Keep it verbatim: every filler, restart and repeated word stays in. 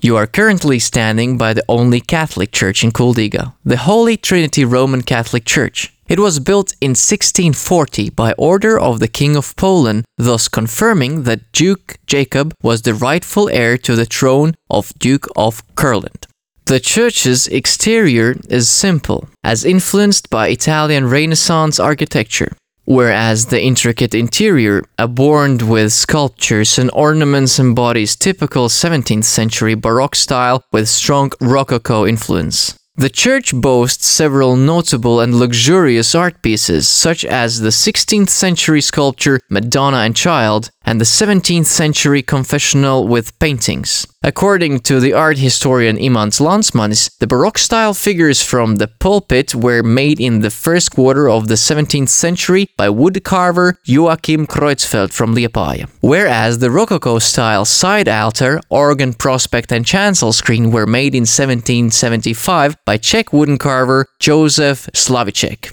You are currently standing by the only Catholic church in Kuldiga, the Holy Trinity Roman Catholic Church. It was built in sixteen forty by order of the King of Poland, thus confirming that Duke Jacob was the rightful heir to the throne of Duke of Curland. The church's exterior is simple, as influenced by Italian Renaissance architecture, whereas the intricate interior, adorned with sculptures and ornaments, embodies typical seventeenth century Baroque style with strong Rococo influence. The church boasts several notable and luxurious art pieces, such as the sixteenth century sculpture Madonna and Child and the seventeenth century confessional with paintings. According to the art historian Imants Landsmanis, the Baroque-style figures from the pulpit were made in the first quarter of the seventeenth century by woodcarver Joachim Kreutzfeldt from Liepaja, whereas the Rococo-style side altar, organ prospect and chancel screen were made in seventeen seventy-five by Czech wooden carver Josef Slavicek.